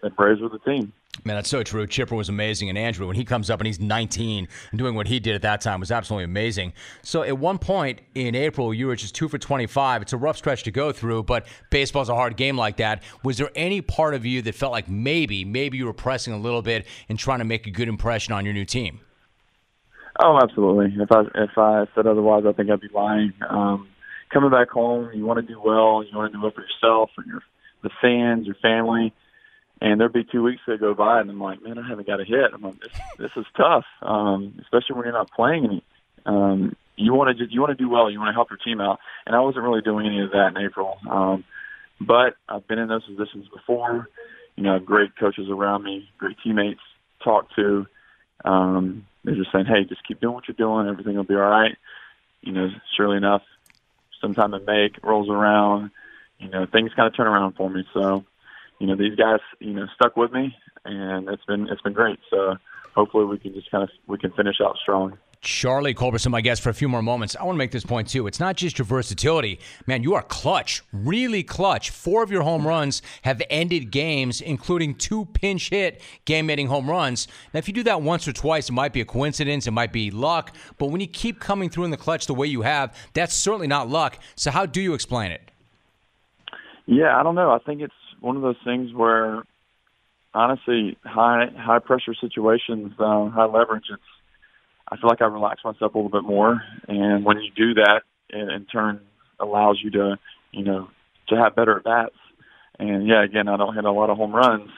raised with the team. Man, that's so true. Chipper was amazing. And Andrew, when he comes up and he's 19 and doing what he did at that time was absolutely amazing. So at one point in April, you were just 2 for 25. It's a rough stretch to go through, but baseball's a hard game like that. Was there any part of you that felt like maybe you were pressing a little bit and trying to make a good impression on your new team? Oh, absolutely. If I said otherwise, I think I'd be lying. Coming back home, you want to do well. You want to do well for yourself and the fans, your family. And there'd be 2 weeks that go by, and I'm like, man, I haven't got a hit. I'm like, this is tough, especially when you're not playing any. You want to do well. You want to help your team out. And I wasn't really doing any of that in April. But I've been in those positions before. You know, great coaches around me, great teammates to talk to. They're just saying, hey, just keep doing what you're doing. Everything will be all right. You know, surely enough, sometime in May it rolls around. You know, things kind of turn around for me. So, you know, these guys, you know, stuck with me, and it's been great. So hopefully we can finish out strong. Charlie Culberson, my guest, for a few more moments. I want to make this point, too. It's not just your versatility. Man, you are clutch, really clutch. 4 of your home runs have ended games, including 2 pinch hit game-ending home runs. Now, if you do that once or twice, it might be a coincidence. It might be luck. But when you keep coming through in the clutch the way you have, that's certainly not luck. So how do you explain it? Yeah, I don't know. I think it's one of those things where, honestly, high pressure situations, high leverage, I feel like I relax myself a little bit more. And when you do that, it in turn allows you to, you know, to have better at-bats. And, yeah, again, I don't hit a lot of home runs,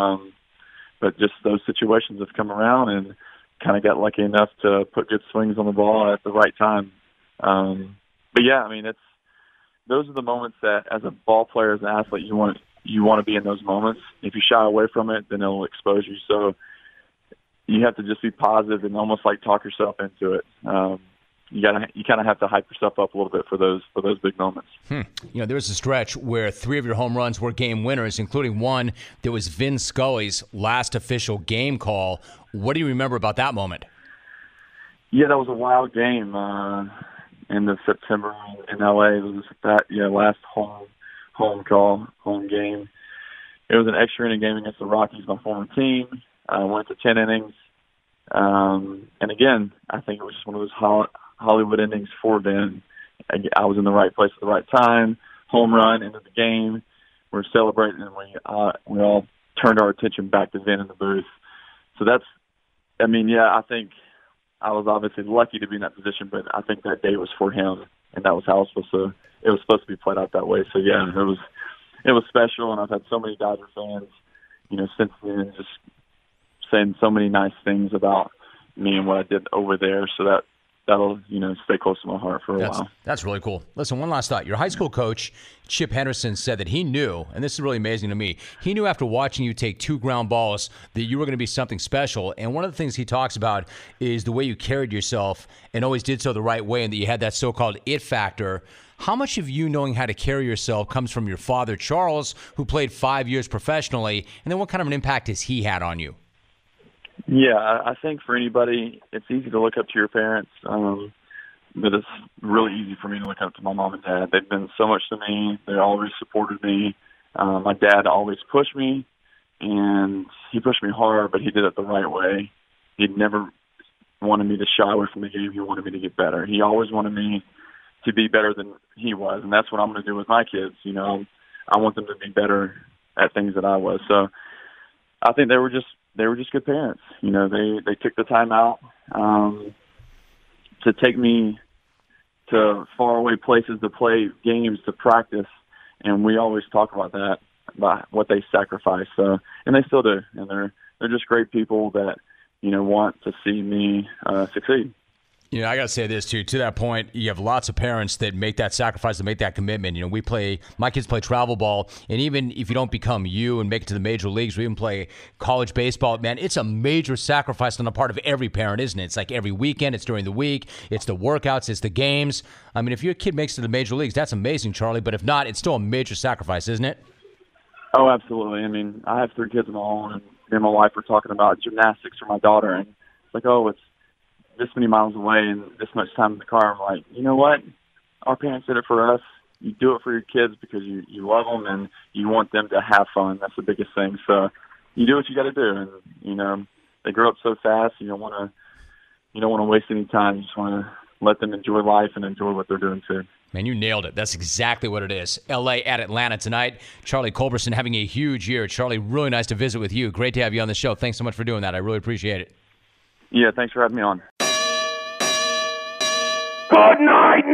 but just those situations have come around and kind of got lucky enough to put good swings on the ball at the right time. But, yeah, I mean, those are the moments that, as a ball player, as an athlete, you want to be in those moments. If you shy away from it, then it'll expose you. So you have to just be positive and almost like talk yourself into it. You kind of have to hype yourself up a little bit for those big moments. You know, there was a stretch where 3 of your home runs were game winners, including one that was Vin Scully's last official game call. What do you remember about that moment? Yeah, that was a wild game in the September in LA. It was that last home game. It was an extra inning game against the Rockies, my former team. Went to 10 innings. And again, I think it was just one of those Hollywood endings for Vin. I was in the right place at the right time. Home run into the game. We're celebrating, and we all turned our attention back to Vin in the booth. So I think I was obviously lucky to be in that position, but I think that day was for him, and that was how it was supposed to be played out that way. So yeah, it was special, and I've had so many Dodger fans, you know, since then, just saying so many nice things about me and what I did over there. So that'll, you know, stay close to my heart for a while. That's really cool. Listen, one last thought. Your high school coach, Chip Henderson, said that he knew, and this is really amazing to me, he knew after watching you take 2 ground balls that you were going to be something special. And one of the things he talks about is the way you carried yourself and always did so the right way, and that you had that so-called it factor. How much of you knowing how to carry yourself comes from your father, Charles, who played 5 years professionally, and then what kind of an impact has he had on you? Yeah, I think for anybody, it's easy to look up to your parents, but it's really easy for me to look up to my mom and dad. They've been so much to me. They always supported me. My dad always pushed me, and he pushed me hard, but he did it the right way. He never wanted me to shy away from the game. He wanted me to get better. He always wanted me to be better than he was, and that's what I'm going to do with my kids. You know, I want them to be better at things that I was. So I think they were just good parents. You know, they took the time out to take me to faraway places to play games, to practice, and we always talk about that, about what they sacrificed. So, and they still do, and they're just great people that, you know, want to see me succeed. You know, I got to say this, too. To that point, you have lots of parents that make that sacrifice, that make that commitment. You know, my kids play travel ball, and even if you don't become you and make it to the major leagues, we even play college baseball, man, it's a major sacrifice on the part of every parent, isn't it? It's like every weekend, it's during the week, it's the workouts, it's the games. I mean, if your kid makes it to the major leagues, that's amazing, Charlie, but if not, it's still a major sacrifice, isn't it? Oh, absolutely. I mean, I have 3 kids of my own, and me and my wife were talking about gymnastics for my daughter, and it's like, oh, it's this many miles away and this much time in the car. I'm like, you know what? Our parents did it for us. You do it for your kids because you love them and you want them to have fun. That's the biggest thing. So you do what you got to do, and they grow up so fast. You don't want to waste any time. You just want to let them enjoy life and enjoy what they're doing too. Man, you nailed it. That's exactly what it is. L.A. at Atlanta tonight. Charlie Culberson having a huge year. Charlie, really nice to visit with you. Great to have you on the show. Thanks so much for doing that. I really appreciate it. Yeah, thanks for having me on. Good night,